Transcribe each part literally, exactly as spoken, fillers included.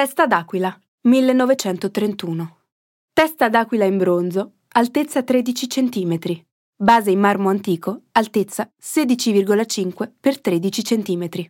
Testa d'aquila, millenovecentotrentuno. Testa d'aquila in bronzo, altezza tredici centimetri. Base in marmo antico, altezza sedici virgola cinque per tredici centimetri.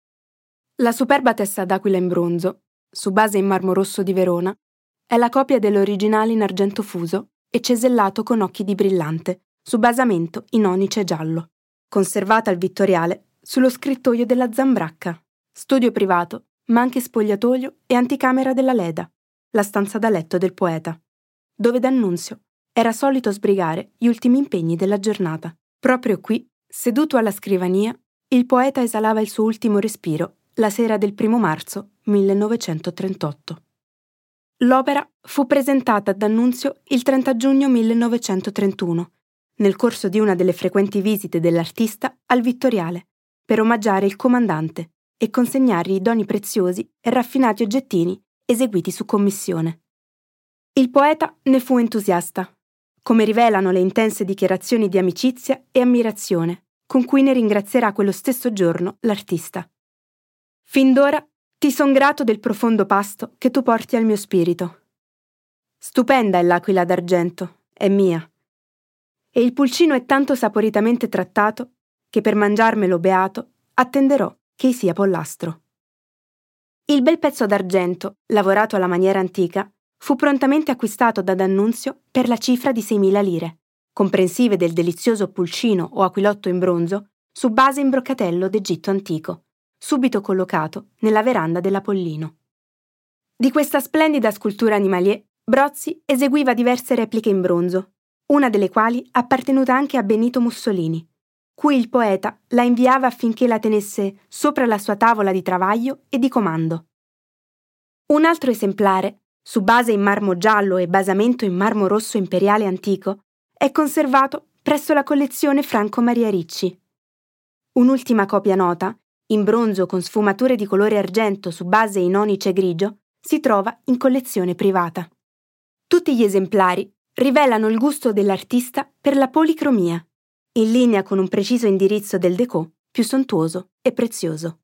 La superba testa d'aquila in bronzo, su base in marmo rosso di Verona, è la copia dell'originale in argento fuso e cesellato con occhi di brillante, su basamento in onice giallo, conservata al Vittoriale sullo scrittoio della Zambracca, studio privato, ma anche spogliatoio e anticamera della Leda, la stanza da letto del poeta, dove D'Annunzio era solito sbrigare gli ultimi impegni della giornata. Proprio qui, seduto alla scrivania, il poeta esalava il suo ultimo respiro la sera del primo marzo millenovecentotrentotto. L'opera fu presentata a D'Annunzio il trenta giugno millenovecentotrentuno, nel corso di una delle frequenti visite dell'artista al Vittoriale, per omaggiare il comandante e consegnargli doni preziosi e raffinati oggettini eseguiti su commissione. Il poeta ne fu entusiasta, come rivelano le intense dichiarazioni di amicizia e ammirazione con cui ne ringrazierà quello stesso giorno l'artista. Fin d'ora ti son grato del profondo pasto che tu porti al mio spirito. Stupenda è l'aquila d'argento, è mia. E il pulcino è tanto saporitamente trattato che per mangiarmelo beato attenderò che sia pollastro. Il bel pezzo d'argento, lavorato alla maniera antica, fu prontamente acquistato da D'Annunzio per la cifra di seimila lire, comprensive del delizioso pulcino o aquilotto in bronzo su base in broccatello d'Egitto antico, subito collocato nella veranda dell'Apollino. Di questa splendida scultura animalier, Brozzi eseguiva diverse repliche in bronzo, una delle quali appartenuta anche a Benito Mussolini, cui il poeta la inviava affinché la tenesse sopra la sua tavola di travaglio e di comando. Un altro esemplare, su base in marmo giallo e basamento in marmo rosso imperiale antico, è conservato presso la collezione Franco Maria Ricci. Un'ultima copia nota, in bronzo con sfumature di colore argento su base in onice grigio, si trova in collezione privata. Tutti gli esemplari rivelano il gusto dell'artista per la policromia, in linea con un preciso indirizzo del déco più sontuoso e prezioso.